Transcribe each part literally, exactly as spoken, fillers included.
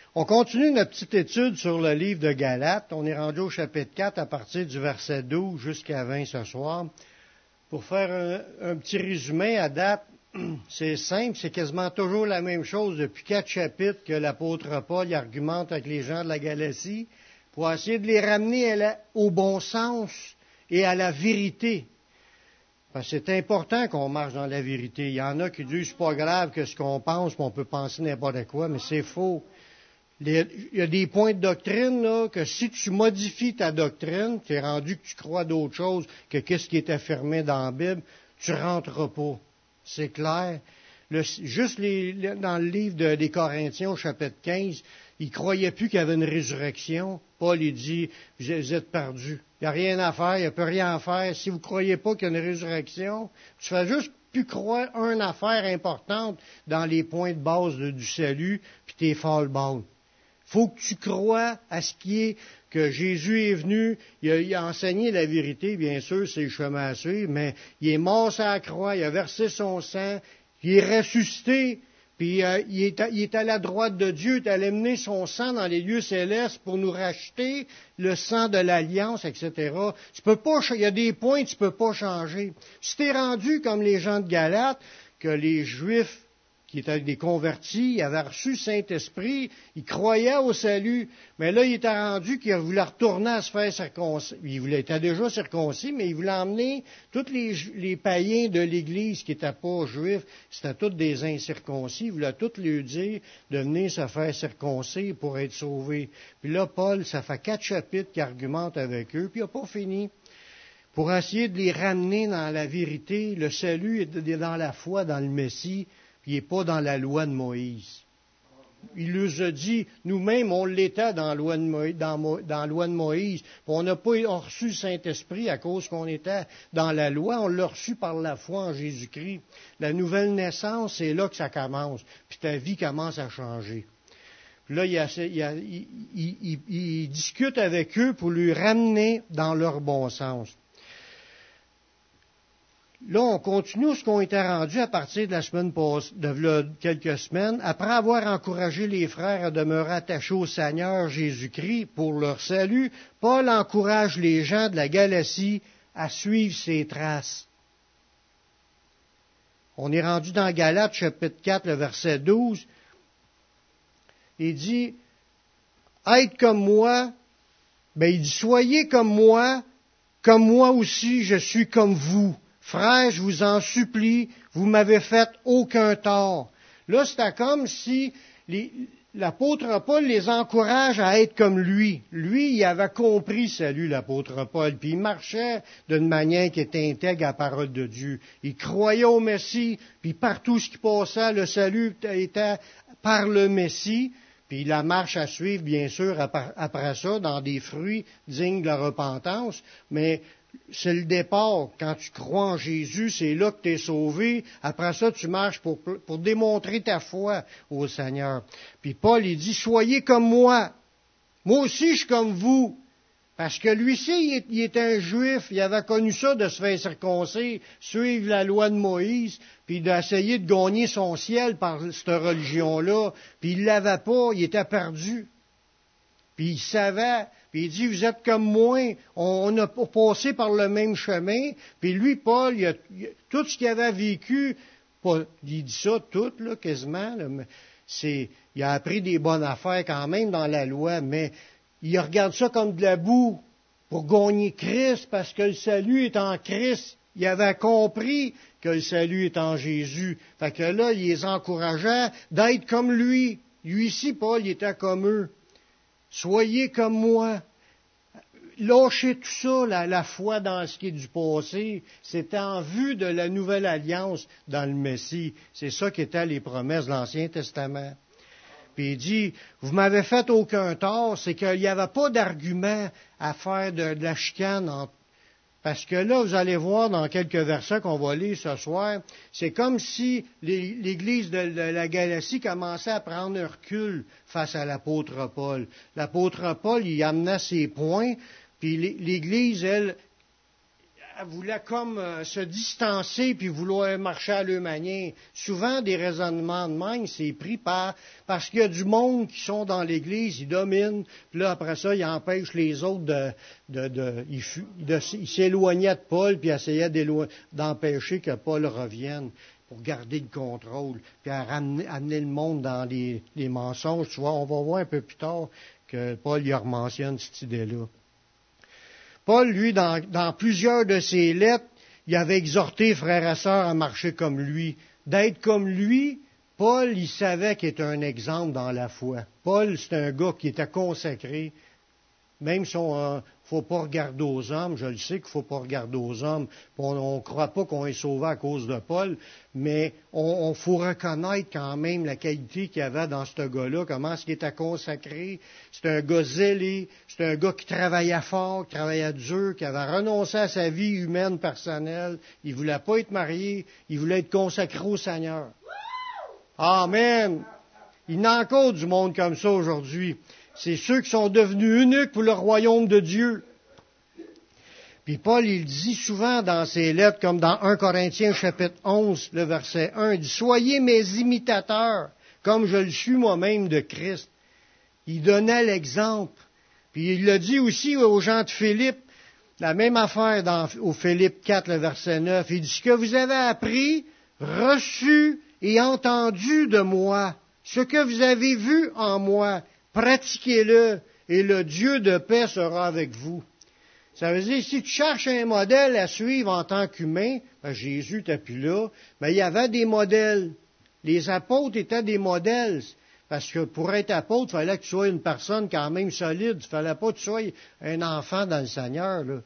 On continue notre petite étude sur le livre de Galates. On est rendu au chapitre quatre à partir du verset douze jusqu'à vingt ce soir. Pour faire un, un petit résumé à date, c'est simple, c'est quasiment toujours la même chose depuis quatre chapitres que l'apôtre Paul argumente avec les gens de la Galatie pour essayer de les ramener à la, au bon sens et à la vérité. Parce que c'est important qu'on marche dans la vérité. Il y en a qui disent c'est pas grave que ce qu'on pense, on peut penser n'importe quoi, mais c'est faux. Les, il y a des points de doctrine là, que si tu modifies ta doctrine, tu es rendu que tu crois d'autre chose que qu'est-ce qui est affirmé dans la Bible, tu rentreras pas. C'est clair. Le, juste les, dans le livre de, des Corinthiens, au chapitre quinze, ils ne croyaient plus qu'il y avait une résurrection. Paul, il dit, vous êtes perdus. Il n'y a rien à faire, il n'y a plus rien à faire. Si vous ne croyez pas qu'il y a une résurrection, tu fais juste plus croire une affaire importante dans les points de base de, du salut, puis t'es fall-ball. Faut que tu crois à ce qui est que Jésus est venu, il a, il a enseigné la vérité, bien sûr, c'est le chemin à suivre, mais il est mort sur la croix, il a versé son sang, il est ressuscité, puis euh, il, est à, il est à la droite de Dieu, il a amené son sang dans les lieux célestes pour nous racheter, le sang de l'Alliance, et cetera. Tu peux pas, il y a des points que tu peux pas changer. Si tu es rendu comme les gens de Galates, que les Juifs qui étaient des convertis, il avait reçu le Saint-Esprit, il croyait au salut, mais là, il était rendu qu'il voulait retourner à se faire circoncis. Il voulait, était déjà circoncis, mais il voulait emmener tous les, les païens de l'Église qui n'étaient pas juifs, c'était tous des incirconcis, il voulait tous leur dire de venir se faire circoncis pour être sauvés. Puis là, Paul, ça fait quatre chapitres qu'il argumente avec eux, puis il n'a pas fini. Pour essayer de les ramener dans la vérité, le salut est dans la foi, dans le Messie, il n'est pas dans la loi de Moïse. Il nous a dit, nous-mêmes, on l'était dans la loi de Moïse, dans, dans la loi de Moïse. On n'a pas reçu le Saint-Esprit à cause qu'on était dans la loi. On l'a reçu par la foi en Jésus-Christ. La nouvelle naissance, c'est là que ça commence. Puis ta vie commence à changer. Puis là, il, y a, il, y a, il, il, il, il discute avec eux pour lui ramener dans leur bon sens. Là, on continue ce qu'on était rendu à partir de la semaine passée, de là, quelques semaines. Après avoir encouragé les frères à demeurer attachés au Seigneur Jésus-Christ pour leur salut, Paul encourage les gens de la Galatie à suivre ses traces. On est rendu dans Galates, chapitre quatre, le verset douze. Il dit, être comme moi, ben il dit, soyez comme moi, comme moi aussi je suis comme vous. Frères, je vous en supplie, vous m'avez fait aucun tort. Là, c'était comme si les, l'apôtre Paul les encourage à être comme lui. Lui, il avait compris salut, l'apôtre Paul, puis il marchait d'une manière qui était intègre à la parole de Dieu. Il croyait au Messie, puis partout ce qui passait, le salut était par le Messie. Puis la marche à suivre, bien sûr, après ça, dans des fruits dignes de la repentance, mais c'est le départ. Quand tu crois en Jésus, c'est là que tu es sauvé. Après ça, tu marches pour, pour démontrer ta foi au Seigneur. Puis Paul, il dit, soyez comme moi. Moi aussi, je suis comme vous. Parce que lui-ci, il était un juif. Il avait connu ça de se faire circoncer, suivre la loi de Moïse, puis d'essayer de gagner son ciel par cette religion-là. Puis il l'avait pas, il était perdu. Puis il savait, puis il dit, vous êtes comme moi, on, on a passé par le même chemin. Puis lui, Paul, il a, il, tout ce qu'il avait vécu, pas, il dit ça tout, là, quasiment, là, mais c'est, il a appris des bonnes affaires quand même dans la loi, mais il regarde ça comme de la boue pour gagner Christ, parce que le salut est en Christ. Il avait compris que le salut est en Jésus. Fait que là, il les encourageait d'être comme lui. Lui-ci, Paul, il était comme eux. Soyez comme moi. Lâchez tout ça, la, la foi dans ce qui est du passé. C'était en vue de la nouvelle alliance dans le Messie. C'est ça qui étaient les promesses de l'Ancien Testament. Puis il dit, vous m'avez fait aucun tort, c'est qu'il n'y avait pas d'argument à faire de, de la chicane entre. Parce que là, vous allez voir dans quelques versets qu'on va lire ce soir, c'est comme si l'Église de la Galatie commençait à prendre un recul face à l'apôtre Paul. L'apôtre Paul, il amenait ses points, puis l'Église, elle, voulait comme euh, se distancer puis vouloir marcher à leur manière. Souvent, des raisonnements de même, c'est pris par parce qu'il y a du monde qui sont dans l'Église, ils dominent, puis là, après ça, ils empêchent les autres de... de, de, ils, de ils s'éloignaient de Paul, puis essayaient d'empêcher que Paul revienne pour garder le contrôle, puis à ramener, amener le monde dans les, les mensonges. Tu vois, on va voir un peu plus tard que Paul y mentionne cette idée-là. Paul, lui, dans, dans plusieurs de ses lettres, il avait exhorté frères et sœurs à marcher comme lui. D'être comme lui, Paul, il savait qu'il était un exemple dans la foi. Paul, c'est un gars qui était consacré. Même si on ne faut pas regarder aux hommes, je le sais qu'il ne faut pas regarder aux hommes, on ne croit pas qu'on est sauvé à cause de Paul, mais on, on faut reconnaître quand même la qualité qu'il y avait dans ce gars-là, comment est-ce qu'il était consacré. C'est un gars zélé, c'est un gars qui travaillait fort, qui travaillait dur, qui avait renoncé à sa vie humaine personnelle. Il ne voulait pas être marié, il voulait être consacré au Seigneur. Amen! Il y en a encore du monde comme ça aujourd'hui. C'est ceux qui sont devenus eunuques pour le royaume de Dieu. Puis Paul, il dit souvent dans ses lettres, comme dans un Corinthiens chapitre onze, le verset un, il dit « Soyez mes imitateurs, comme je le suis moi-même de Christ. » Il donnait l'exemple. Puis il le dit aussi aux gens de Philippe, la même affaire dans, au Philippe quatre, le verset neuf. Il dit « Ce que vous avez appris, reçu et entendu de moi, ce que vous avez vu en moi, pratiquez-le, et le Dieu de paix sera avec vous. » Ça veut dire, si tu cherches un modèle à suivre en tant qu'humain, ben Jésus n'était plus là, mais il y avait des modèles. Les apôtres étaient des modèles. Parce que pour être apôtre, il fallait que tu sois une personne quand même solide. Il ne fallait pas que tu sois un enfant dans le Seigneur. Là.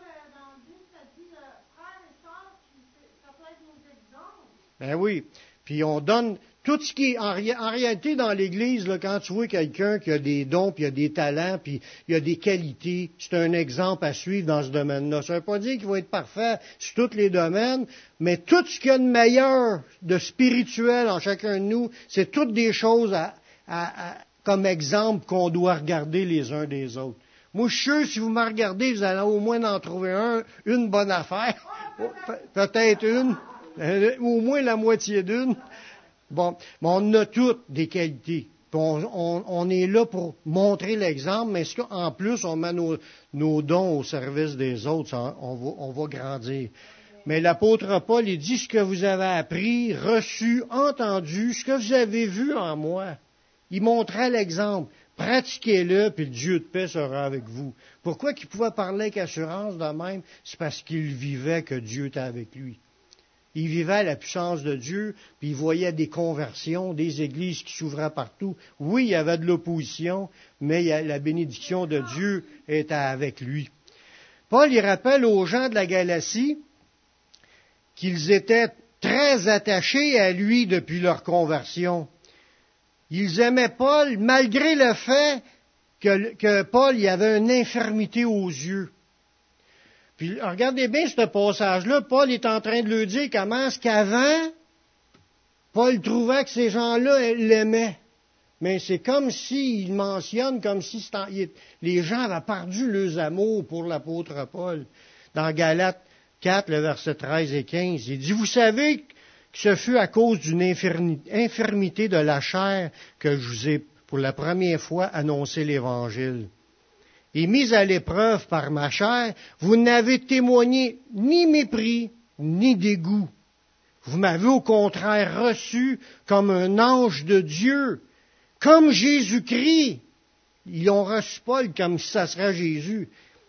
Ben oui. Puis on donne tout ce qui est en, en réalité dans l'Église, là, quand tu vois quelqu'un qui a des dons, puis il a des talents, puis il a des qualités, c'est un exemple à suivre dans ce domaine-là. Ça ne veut pas dire qu'il va être parfait sur tous les domaines, mais tout ce qu'il y a de meilleur, de spirituel en chacun de nous, c'est toutes des choses à, à, à, comme exemple qu'on doit regarder les uns des autres. Moi, je suis sûr, si vous me regardez, vous allez au moins en trouver un, une bonne affaire, peut-être une, au moins la moitié d'une. Bon, mais on a toutes des qualités. On, on, on est là pour montrer l'exemple, mais en plus, on met nos, nos dons au service des autres, ça, on, va, on va grandir. Mais l'apôtre Paul, il dit ce que vous avez appris, reçu, entendu, ce que vous avez vu en moi. Il montrait l'exemple. Pratiquez-le, puis le Dieu de paix sera avec vous. Pourquoi qu'il pouvait parler avec assurance de même? C'est parce qu'il vivait que Dieu était avec lui. Il vivait la puissance de Dieu, puis il voyait des conversions, des églises qui s'ouvraient partout. Oui, il y avait de l'opposition, mais la bénédiction de Dieu était avec lui. Paul, il rappelle aux gens de la Galatie qu'ils étaient très attachés à lui depuis leur conversion. Ils aimaient Paul, malgré le fait que, que Paul y avait une infirmité aux yeux. Puis regardez bien ce passage-là, Paul est en train de leur dire comment est-ce qu'avant, Paul trouvait que ces gens-là l'aimaient. Mais c'est comme s'il mentionne, comme si les gens avaient perdu leurs amours pour l'apôtre Paul. Dans Galates quatre, le verset treize et quinze, il dit, « Vous savez que ce fut à cause d'une infirmité de la chair que je vous ai pour la première fois annoncé l'Évangile. Et mis à l'épreuve par ma chair, vous n'avez témoigné ni mépris, ni dégoût. Vous m'avez au contraire reçu comme un ange de Dieu, comme Jésus-Christ. » Ils ont reçu Paul comme si ça serait Jésus.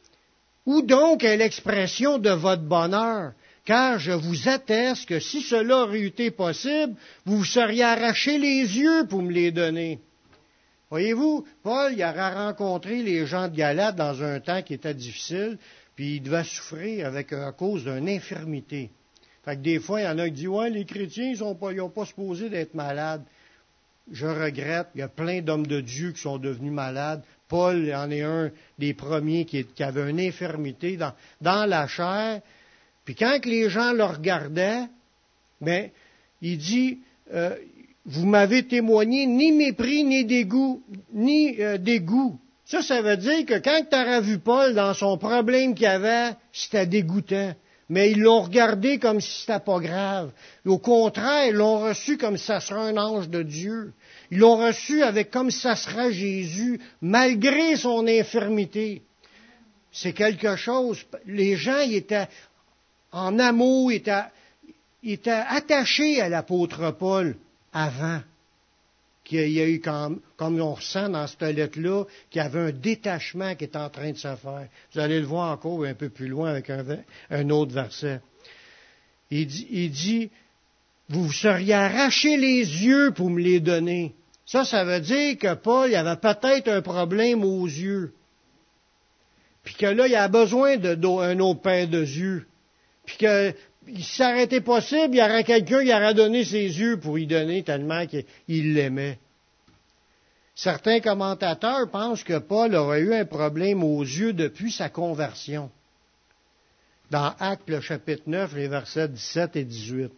« Où donc est l'expression de votre bonheur? Car je vous atteste que si cela aurait été possible, vous vous seriez arraché les yeux pour me les donner. » Voyez-vous, Paul, il aurait rencontré les gens de Galate dans un temps qui était difficile, puis il devait souffrir avec, à cause d'une infirmité. Fait que des fois, il y en a qui disent, ouais, les chrétiens, ils n'ont pas, ils ont pas supposé d'être malades. Je regrette, il y a plein d'hommes de Dieu qui sont devenus malades. Paul en est un des premiers qui, qui avait une infirmité dans, dans la chair. Puis quand les gens le regardaient, ben, il dit, euh, vous m'avez témoigné ni mépris, ni dégoût, ni euh, dégoût. Ça, ça veut dire que quand tu auras vu Paul dans son problème qu'il avait, c'était dégoûtant. mais ils l'ont regardé comme si c'était pas grave. Au contraire, ils l'ont reçu comme si ça serait un ange de Dieu. Ils l'ont reçu avec comme si ça serait Jésus, malgré son infirmité. C'est quelque chose. Les gens, ils étaient en amour, ils étaient, ils étaient attachés à l'apôtre Paul avant. Qu'il y a eu, comme, comme on ressent dans cette lettre-là, qu'il y avait un détachement qui est en train de se faire. Vous allez le voir encore un peu plus loin avec un, un autre verset. Il dit, il dit, vous vous seriez arraché les yeux pour me les donner. Ça, ça veut dire que Paul, il avait peut-être un problème aux yeux. Puis que là, il a besoin d'un autre paire de yeux. Puis que, si ça aurait été possible, il y aurait quelqu'un qui aurait donné ses yeux pour y donner tellement qu'il l'aimait. Certains commentateurs pensent que Paul aurait eu un problème aux yeux depuis sa conversion. Dans Actes, le chapitre neuf, les versets dix-sept et dix-huit.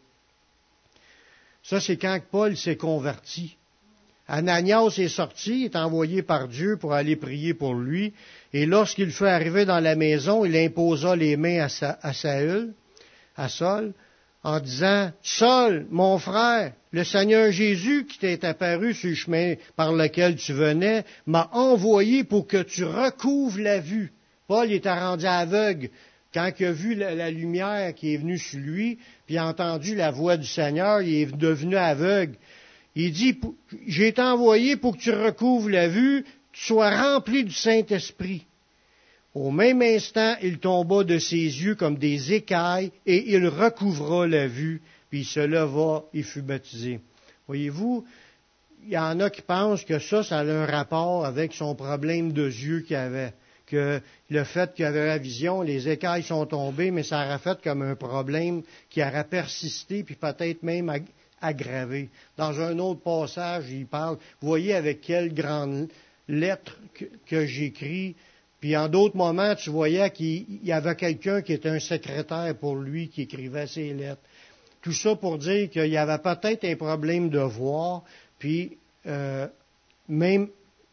Ça, c'est quand Paul s'est converti. Ananias est sorti, est envoyé par Dieu pour aller prier pour lui, et lorsqu'il fut arrivé dans la maison, il imposa les mains à, Sa, à Saül, à Saul, en disant, « Saul, mon frère, le Seigneur Jésus qui t'est apparu sur le chemin par lequel tu venais, m'a envoyé pour que tu recouvres la vue. » Paul était rendu aveugle. Quand il a vu la, la lumière qui est venue sur lui, puis il a entendu la voix du Seigneur, il est devenu aveugle. Il dit, « J'ai été envoyé pour que tu recouvres la vue, tu sois rempli du Saint-Esprit. » Au même instant, il tomba de ses yeux comme des écailles, et il recouvra la vue, puis il se leva et fut baptisé. Voyez-vous, il y en a qui pensent que ça, ça a un rapport avec son problème de yeux qu'il avait. Que le fait qu'il avait la vision, les écailles sont tombées, mais ça aurait fait comme un problème qui aurait persisté, puis peut-être même aggravé. Dans un autre passage, il parle, vous voyez avec quelle grande lettre que, que j'écris, puis en d'autres moments, tu voyais qu'il y avait quelqu'un qui était un secrétaire pour lui qui écrivait ses lettres. Tout ça pour dire qu'il y avait peut-être un problème de voir, puis euh, même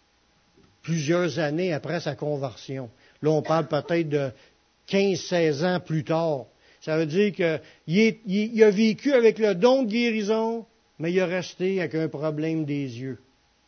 plusieurs années après sa conversion. Là, on parle peut-être de quinze seize ans plus tard. Ça veut dire qu'il il, il a vécu avec le don de guérison, mais il a resté avec un problème des yeux.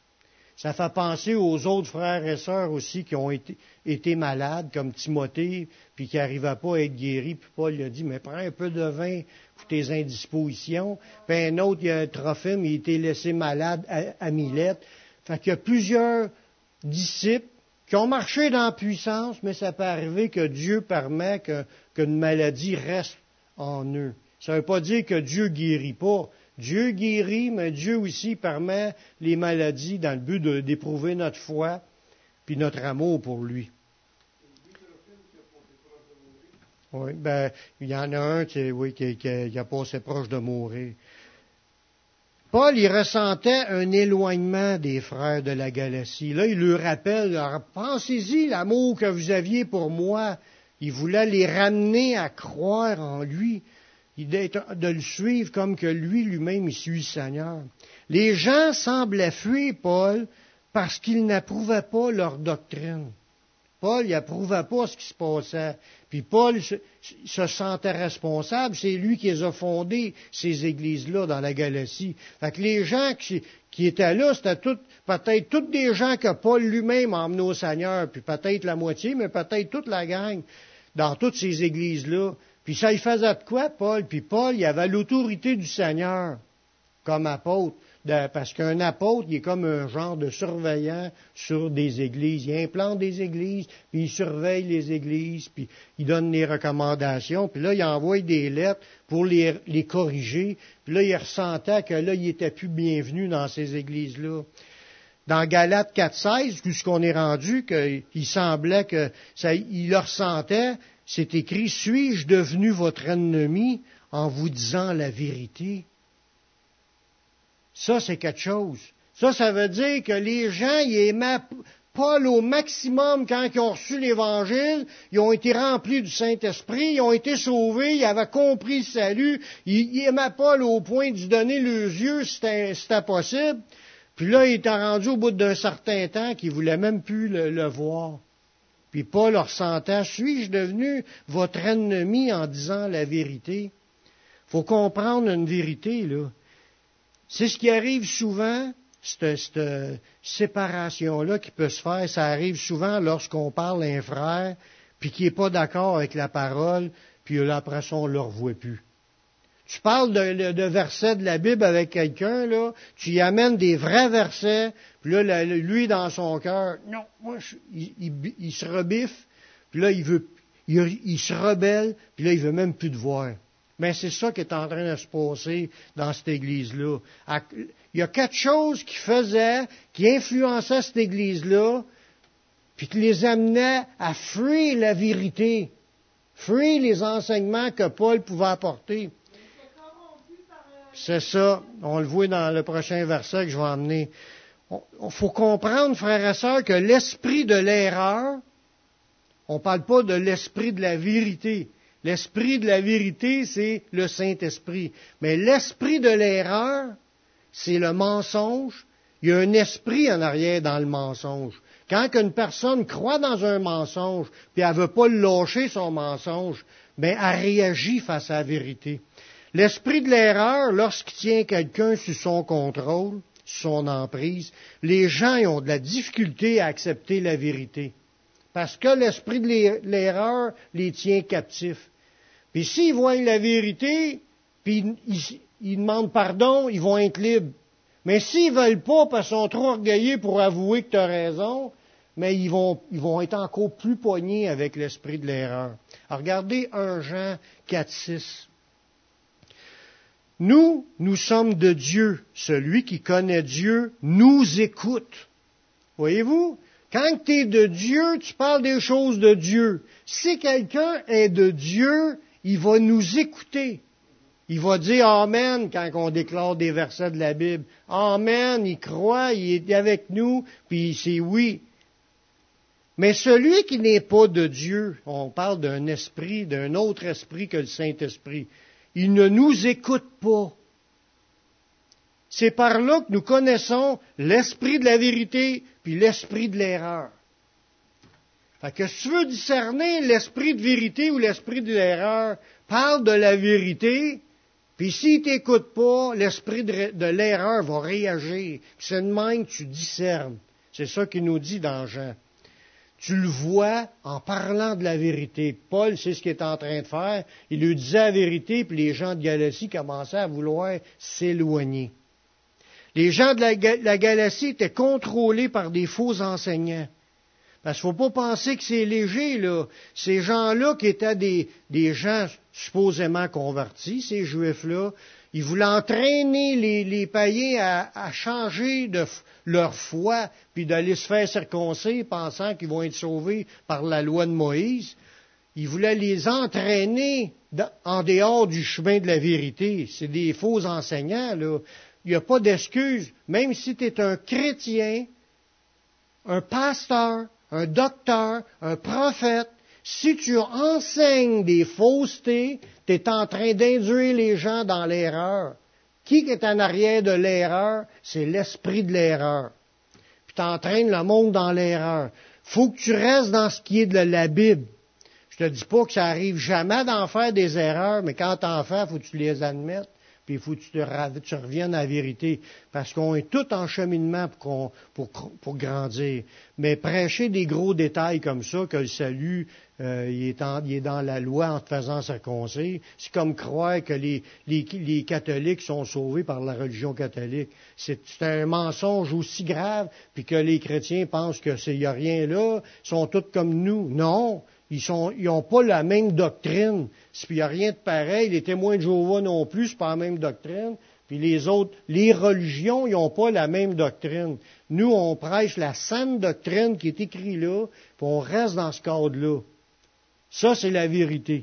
Ça fait penser aux autres frères et sœurs aussi qui ont été, été malades, comme Timothée, puis qui n'arrivaient pas à être guéris. Puis Paul lui a dit, mais prends un peu de vin pour tes indispositions. Puis un autre, il y a un Trophime, il a été laissé malade à, à Milette. Fait qu'il y a plusieurs disciples qui ont marché dans la puissance, mais ça peut arriver que Dieu permet que, qu'une maladie reste en eux. Ça ne veut pas dire que Dieu guérit pas. Dieu guérit, mais Dieu aussi permet les maladies dans le but de, d'éprouver notre foi puis notre amour pour lui. Oui, ben, il y en a un qui, oui, qui, qui, qui a passé proche de mourir. Paul, il ressentait un éloignement des frères de la Galatie. Là, il leur rappelle, alors, pensez-y, l'amour que vous aviez pour moi. Il voulait les ramener à croire en lui, de le suivre comme que lui, lui-même, il suit le Seigneur. Les gens semblaient fuir Paul parce qu'ils n'approuvaient pas leur doctrine. Paul, il n'approuvait pas ce qui se passait. Puis Paul se, se sentait responsable. C'est lui qui les a fondées, ces églises-là, dans la Galatie. Fait que les gens qui, qui étaient là, c'était tout, peut-être tous des gens que Paul lui-même a emmenés au Seigneur. Puis peut-être la moitié, mais peut-être toute la gang dans toutes ces églises-là. Puis ça, il faisait de quoi, Paul? Puis Paul, il avait l'autorité du Seigneur comme apôtre. De, parce qu'un apôtre, il est comme un genre de surveillant sur des églises. Il implante des églises, puis il surveille les églises, puis il donne les recommandations. Puis là, il envoie des lettres pour les, les corriger. Puis là, il ressentait que là, il n'était plus bienvenu dans ces églises-là. Dans Galates quatre seize, puisqu'on est rendu, qu'il semblait que ça, il le ressentait, c'est écrit, « Suis-je devenu votre ennemi en vous disant la vérité? » Ça, c'est quelque chose. Ça, ça veut dire que les gens, ils aimaient Paul au maximum quand ils ont reçu l'Évangile. Ils ont été remplis du Saint-Esprit, ils ont été sauvés, ils avaient compris le salut. Ils, ils aimaient Paul au point de lui donner leurs yeux si c'était, si c'était possible. Puis là, il était rendu au bout d'un certain temps qu'ils ne voulaient même plus le, le voir. Puis Paul leur ressentait, suis-je devenu votre ennemi en disant la vérité? Il faut comprendre une vérité, là. C'est ce qui arrive souvent, cette, cette séparation-là qui peut se faire, ça arrive souvent lorsqu'on parle à un frère, puis qui n'est pas d'accord avec la parole, puis là, après ça, on ne le revoit plus. Tu parles de, de versets de la Bible avec quelqu'un, là, tu y amènes des vrais versets, puis là, la, lui, dans son cœur, non, moi, je, il, il, il se rebiffe, puis là, il veut, il, il se rebelle, puis là, il veut même plus te voir. Mais c'est ça qui est en train de se passer dans cette église-là. Il y a quelque chose qui faisait, qui influençait cette église-là, puis qui les amenait à fuir la vérité, fuir les enseignements que Paul pouvait apporter. C'est ça, on le voit dans le prochain verset que je vais emmener. Il faut comprendre, frères et sœurs, que l'esprit de l'erreur, on ne parle pas de l'esprit de la vérité. L'esprit de la vérité, c'est le Saint-Esprit. Mais l'esprit de l'erreur, c'est le mensonge. Il y a un esprit en arrière dans le mensonge. Quand une personne croit dans un mensonge, puis elle ne veut pas lâcher son mensonge, bien, elle réagit face à la vérité. L'esprit de l'erreur, lorsqu'il tient quelqu'un sous son contrôle, sous son emprise, les gens ils ont de la difficulté à accepter la vérité. Parce que l'esprit de l'erreur les tient captifs. Puis s'ils voient la vérité, puis ils, ils demandent pardon, ils vont être libres. Mais s'ils ne veulent pas, parce qu'ils sont trop orgueilleux pour avouer que tu as raison, mais ils vont, ils vont être encore plus poignés avec l'esprit de l'erreur. Alors regardez un Jean quatre six. Nous, nous sommes de Dieu. Celui qui connaît Dieu nous écoute. Voyez-vous? Quand tu es de Dieu, tu parles des choses de Dieu. Si quelqu'un est de Dieu, il va nous écouter. Il va dire Amen quand on déclare des versets de la Bible. Amen, il croit, il est avec nous, puis c'est oui. Mais celui qui n'est pas de Dieu, on parle d'un esprit, d'un autre esprit que le Saint-Esprit, il ne nous écoute pas. C'est par là que nous connaissons l'esprit de la vérité puis l'esprit de l'erreur. Fait que si tu veux discerner l'esprit de vérité ou l'esprit de l'erreur, parle de la vérité, puis s'il ne t'écoute pas, l'esprit de, de l'erreur va réagir. C'est de même que tu discernes. C'est ça qu'il nous dit dans Jean. Tu le vois en parlant de la vérité. Paul, c'est ce qu'il est en train de faire. Il lui disait la vérité, puis les gens de Galatie commençaient à vouloir s'éloigner. Les gens de la, la Galatie étaient contrôlés par des faux enseignants. Parce qu'il ne faut pas penser que c'est léger, là. Ces gens-là qui étaient des, des gens supposément convertis, ces Juifs-là, ils voulaient entraîner les, les païens à, à changer de leur foi, puis d'aller se faire circoncire, pensant qu'ils vont être sauvés par la loi de Moïse. Ils voulaient les entraîner dans, en dehors du chemin de la vérité. C'est des faux enseignants, là. Il n'y a pas d'excuse. Même si tu es un chrétien, un pasteur, un docteur, un prophète, si tu enseignes des faussetés, tu es en train d'induire les gens dans l'erreur. Qui est en arrière de l'erreur? C'est l'esprit de l'erreur. Puis tu entraînes le monde dans l'erreur. Faut que tu restes dans ce qui est de la Bible. Je te dis pas que ça arrive jamais d'en faire des erreurs, mais quand tu en fais, il faut que tu les admettes. Puis il faut que tu, te, tu reviennes à la vérité, parce qu'on est tout en cheminement pour, qu'on, pour, pour grandir. Mais prêcher des gros détails comme ça, que le salut, euh, il, est en, il est dans la loi en te faisant circoncire, c'est comme croire que les, les, les catholiques sont sauvés par la religion catholique. C'est, c'est un mensonge aussi grave, puis que les chrétiens pensent que c'est, il n'y a rien là, ils sont tous comme nous. Non! Ils sont, ils n'ont pas la même doctrine. Il n'y a rien de pareil. Les témoins de Jéhovah non plus, c'est pas la même doctrine. Puis les autres, les religions, ils n'ont pas la même doctrine. Nous, on prêche la saine doctrine qui est écrite là, puis on reste dans ce cadre-là. Ça, c'est la vérité.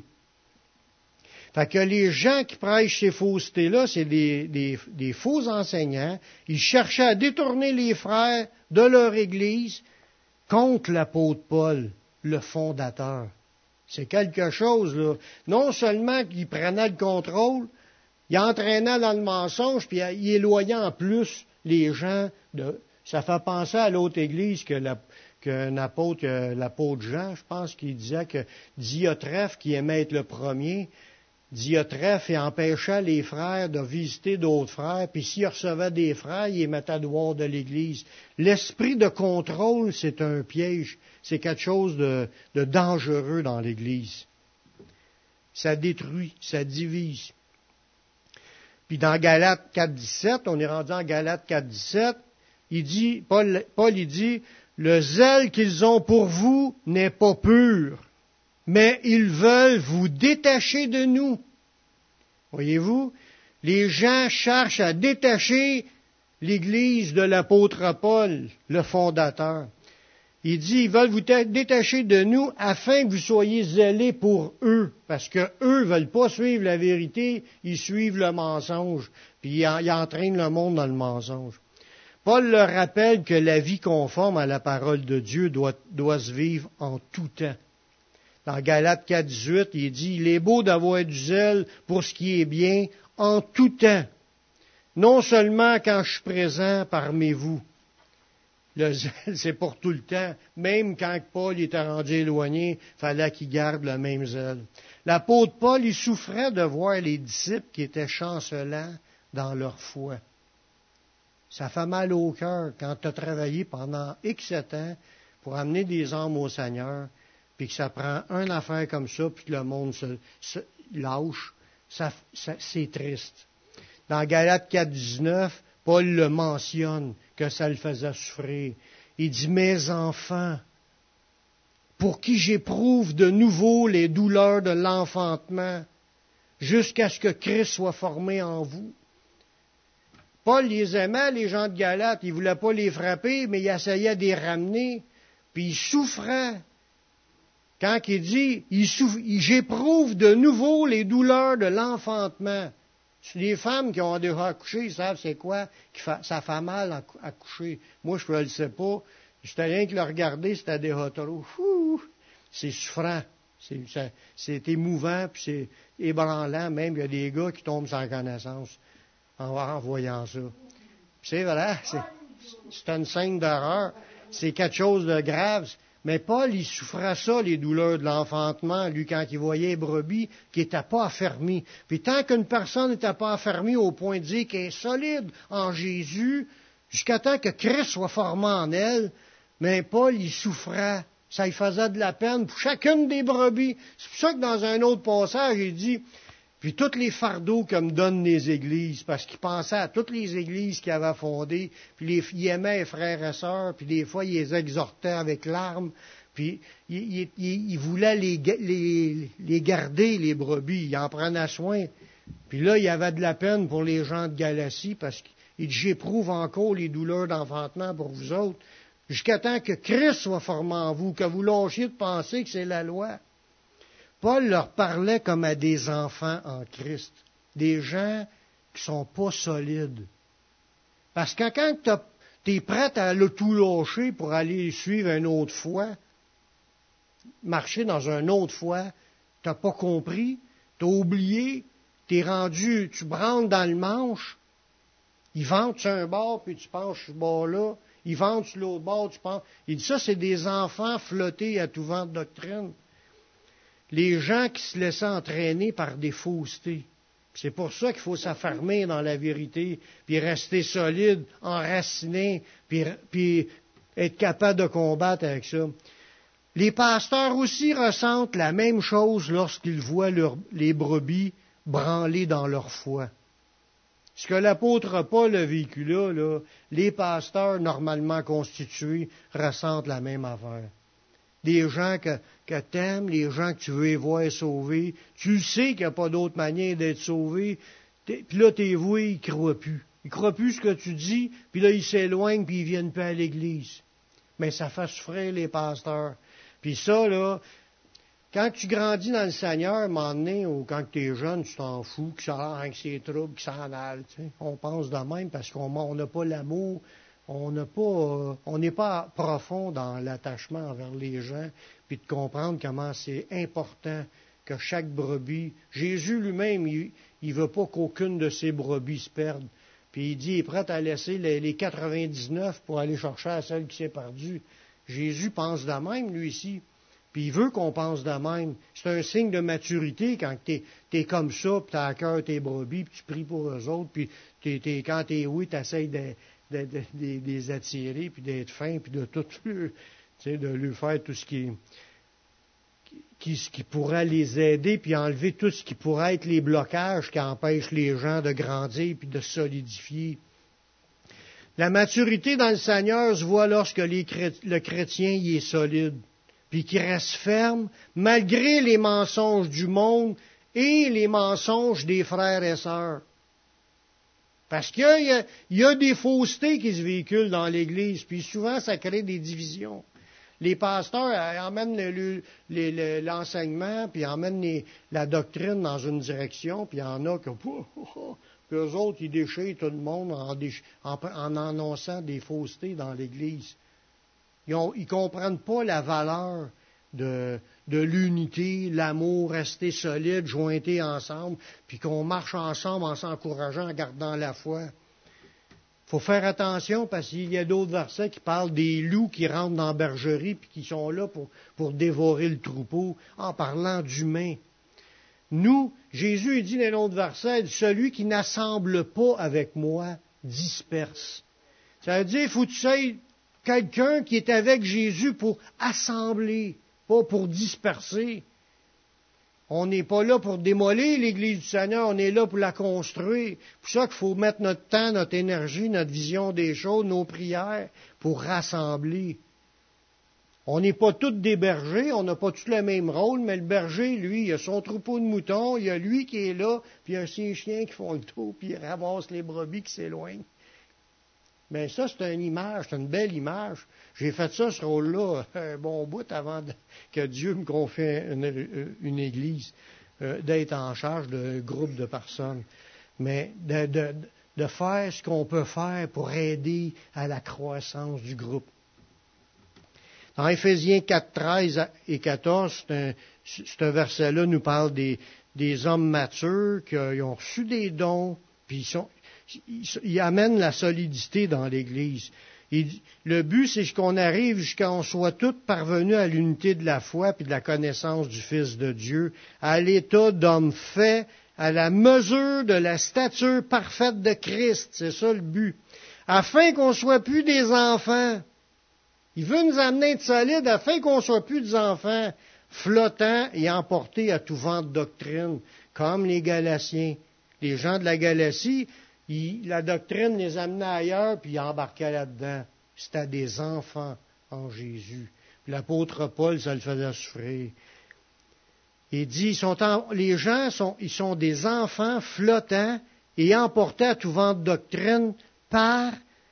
Fait que les gens qui prêchent ces faussetés-là, c'est des, des, des faux enseignants. Ils cherchaient à détourner les frères de leur Église contre l'apôtre Paul, le fondateur. C'est quelque chose, là. Non seulement qu'il prenait le contrôle, il entraînait dans le mensonge, puis il éloignait en plus les gens de, Ça fait penser à l'autre église que la, qu'un apôtre, l'apôtre Jean, je pense, qui disait que Diotrephe, qui aimait être le premier, Diotrephe, il empêchait les frères de visiter d'autres frères, puis s'il recevait des frères, il les mettait dehors de l'Église. L'esprit de contrôle, c'est un piège. C'est quelque chose de, de dangereux dans l'Église. Ça détruit, ça divise. Puis dans Galates quatre dix-sept, on est rendu en Galates quatre dix-sept, il dit, Paul, Paul il dit, le zèle qu'ils ont pour vous n'est pas pur, mais ils veulent vous détacher de nous. Voyez-vous, les gens cherchent à détacher l'Église de l'apôtre Paul, le fondateur. Il dit, ils veulent vous détacher de nous afin que vous soyez zélés pour eux, parce que eux veulent pas suivre la vérité, ils suivent le mensonge, puis ils, ils entraînent le monde dans le mensonge. Paul leur rappelle que la vie conforme à la parole de Dieu doit, doit se vivre en tout temps. Dans Galates quatre dix-huit, il dit, il est beau d'avoir du zèle pour ce qui est bien en tout temps, non seulement quand je suis présent parmi vous. Le zèle, c'est pour tout le temps. Même quand Paul était rendu éloigné, il fallait qu'il garde le même zèle. L'apôtre Paul, il souffrait de voir les disciples qui étaient chancelants dans leur foi. Ça fait mal au cœur quand tu as travaillé pendant X temps pour amener des âmes au Seigneur, puis que ça prend une affaire comme ça, puis que le monde se, se lâche. Ça, ça, c'est triste. Dans Galates quatre dix-neuf, Paul le mentionne, que ça le faisait souffrir. Il dit, mes enfants, pour qui j'éprouve de nouveau les douleurs de l'enfantement, jusqu'à ce que Christ soit formé en vous. Paul les aimait, les gens de Galate, il ne voulait pas les frapper, mais il essayait de les ramener, puis il souffrait. Quand il dit, il souffre, j'éprouve de nouveau les douleurs de l'enfantement. Les femmes qui ont déjà accouché, ils savent c'est quoi, ça fait mal à accoucher. Moi, je ne le sais pas. J'étais rien que le regarder, c'était des hotaros. C'est souffrant. C'est, c'est, c'est émouvant, puis c'est ébranlant. Même, il y a des gars qui tombent sans connaissance en, en voyant ça. Puis c'est vrai, c'est, c'est une scène d'horreur. C'est quelque chose de grave. Mais Paul, il souffrait ça, les douleurs de l'enfantement, lui, quand il voyait les brebis qui n'étaient pas affermies. Puis tant qu'une personne n'était pas affermie au point de dire qu'elle est solide en Jésus, jusqu'à temps que Christ soit formé en elle, mais Paul, il souffrait. Ça lui faisait de la peine pour chacune des brebis. C'est pour ça que dans un autre passage, il dit, puis tous les fardeaux que me donnent les églises, parce qu'il pensait à toutes les églises qu'il avait fondées, puis les, il aimait les frères et sœurs, puis des fois, il les exhortait avec larmes, puis il, il, il, il voulait les, les, les garder, les brebis, il en prenait soin. Puis là, il avait de la peine pour les gens de Galatie, parce qu'il dit, j'éprouve encore les douleurs d'enfantement pour vous autres, jusqu'à temps que Christ soit formé en vous, que vous lâchiez de penser que c'est la loi. Paul leur parlait comme à des enfants en Christ, des gens qui ne sont pas solides. Parce que quand tu es prêt à le tout lâcher pour aller suivre une autre foi, marcher dans une autre foi, tu n'as pas compris, tu as oublié, tu es rendu, tu branles dans le manche, ils vendent sur un bord, puis tu penses sur ce bord-là, ils vendent sur l'autre bord, tu penses. Il dit ça, c'est des enfants flottés à tout vent de doctrine. Les gens qui se laissaient entraîner par des faussetés. C'est pour ça qu'il faut s'affermer dans la vérité, puis rester solide, enraciné, puis, puis être capable de combattre avec ça. Les pasteurs aussi ressentent la même chose lorsqu'ils voient leur, les brebis branler dans leur foi. Ce que l'apôtre Paul a vécu là, là, les pasteurs normalement constitués ressentent la même affaire. Des gens que, que tu aimes, les gens que tu veux les voir sauvés, tu sais qu'il n'y a pas d'autre manière d'être sauvé, puis là, t'es voué, ils ne croient plus. Ils ne croient plus ce que tu dis, puis là, ils s'éloignent, puis ils ne viennent plus à l'Église. Mais ça fait souffrir les pasteurs. Puis ça, là, quand tu grandis dans le Seigneur, à un moment donné, ou quand tu es jeune, tu t'en fous, que ça a ses troubles, que ça en aille. Tu sais. On pense de même parce qu'on n'a pas l'amour. On n'a pas, euh, on n'est pas profond dans l'attachement envers les gens, puis de comprendre comment c'est important que chaque brebis, Jésus lui-même, il ne veut pas qu'aucune de ses brebis se perde, Puis il dit, il est prêt à laisser les, les quatre-vingt-dix-neuf pour aller chercher à celle qui s'est perdue. Jésus pense de même, lui, ici. Puis il veut qu'on pense de même. C'est un signe de maturité quand tu es comme ça, puis tu as à cœur tes brebis, puis tu pries pour eux autres, puis t'es, t'es, quand tu es oui, tu essaies de, de, de, de, de les attirer, puis d'être fin, puis de tout, tu sais, de lui faire tout ce qui, qui, ce qui pourrait les aider, puis enlever tout ce qui pourrait être les blocages qui empêchent les gens de grandir, puis de se solidifier. La maturité dans le Seigneur se voit lorsque les, le chrétien y est solide, puis qui reste ferme, malgré les mensonges du monde et les mensonges des frères et sœurs. Parce qu'il y a, il y a des faussetés qui se véhiculent dans l'Église, puis souvent ça crée des divisions. Les pasteurs emmènent le, le, le, l'enseignement, puis emmènent les, la doctrine dans une direction, puis il y en a qui ont... Puis eux autres, ils déchirent tout le monde en, déch... en, en annonçant des faussetés dans l'Église. Ils ne comprennent pas la valeur de, de l'unité, l'amour, rester solide, jointé ensemble, puis qu'on marche ensemble en s'encourageant, en gardant la foi. Il faut faire attention parce qu'il y a d'autres versets qui parlent des loups qui rentrent dans la bergerie puis qui sont là pour, pour dévorer le troupeau, en parlant d'humains. Nous, Jésus dit dans un autre verset, celui qui n'assemble pas avec moi disperse. Ça veut dire qu'il faut que tu sois quelqu'un qui est avec Jésus pour assembler, pas pour disperser. On n'est pas là pour démolir l'Église du Seigneur, on est là pour la construire. C'est pour ça qu'il faut mettre notre temps, notre énergie, notre vision des choses, nos prières, pour rassembler. On n'est pas tous des bergers, on n'a pas tous le même rôle, mais le berger, lui, il a son troupeau de moutons, il y a lui qui est là, puis il y a ses chiens qui font le tour, puis il ramasse les brebis qui s'éloignent. Mais ça, c'est une image, c'est une belle image. J'ai fait ça, ce rôle-là, un bon bout avant de, que Dieu me confie une, une église, euh, d'être en charge d'un groupe de personnes. Mais de, de, de faire ce qu'on peut faire pour aider à la croissance du groupe. Dans Éphésiens quatre, treize et quatorze, c'est un, ce verset-là nous parle des, des hommes matures qui ont reçu des dons, puis ils sont... Il amène la solidité dans l'Église. Et le but, c'est qu'on arrive jusqu'à on soit tous parvenus à l'unité de la foi et de la connaissance du Fils de Dieu, à l'état d'homme fait, à la mesure de la stature parfaite de Christ. C'est ça le but. Afin qu'on ne soit plus des enfants. Il veut nous amener de solide afin qu'on ne soit plus des enfants flottants et emportés à tout vent de doctrine, comme les Galatiens. Les gens de la Galatie, Il, la doctrine les amenait ailleurs, puis ils embarquaient là-dedans. C'était des enfants en Jésus. Puis l'apôtre Paul, ça le faisait souffrir. Il dit, ils sont en, les gens sont, ils sont des enfants flottants et emportés à tout vent de doctrine par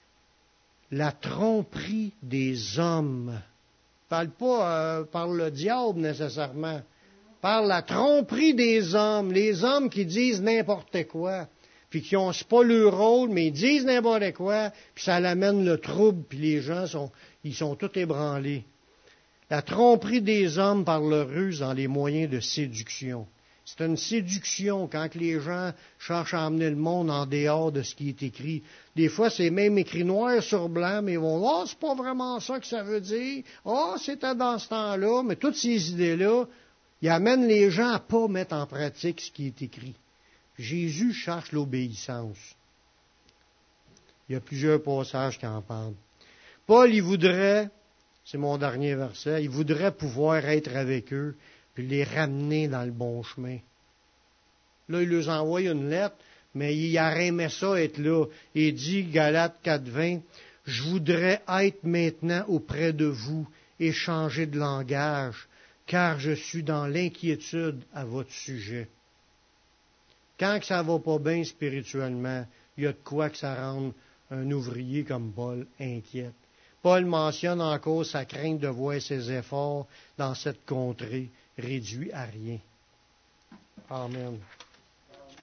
la tromperie des hommes. Il ne parle pas euh, par le diable nécessairement. Par la tromperie des hommes. Les hommes qui disent n'importe quoi. Puis qui ont, c'est pas leur rôle, mais ils disent n'importe quoi, puis ça l'amène le trouble, puis les gens sont, ils sont tous ébranlés. La tromperie des hommes par leur ruse dans les moyens de séduction. C'est une séduction quand les gens cherchent à amener le monde en dehors de ce qui est écrit. Des fois, c'est même écrit noir sur blanc, mais ils vont, ah, oh, c'est pas vraiment ça que ça veut dire. Ah, oh, c'était dans ce temps-là, mais toutes ces idées-là, ils amènent les gens à pas mettre en pratique ce qui est écrit. Jésus cherche l'obéissance. Il y a plusieurs passages qui en parlent. Paul, il voudrait, c'est mon dernier verset, il voudrait pouvoir être avec eux, puis les ramener dans le bon chemin. Là, il leur envoie une lettre, mais il aurait aimé ça être là. Il dit, Galates quatre vingt, « Je voudrais être maintenant auprès de vous et changer de langage, car je suis dans l'inquiétude à votre sujet. » Quand que ça va pas bien spirituellement, il y a de quoi que ça rende un ouvrier comme Paul inquiète. Paul mentionne encore sa crainte de voir ses efforts dans cette contrée réduits à rien. Amen.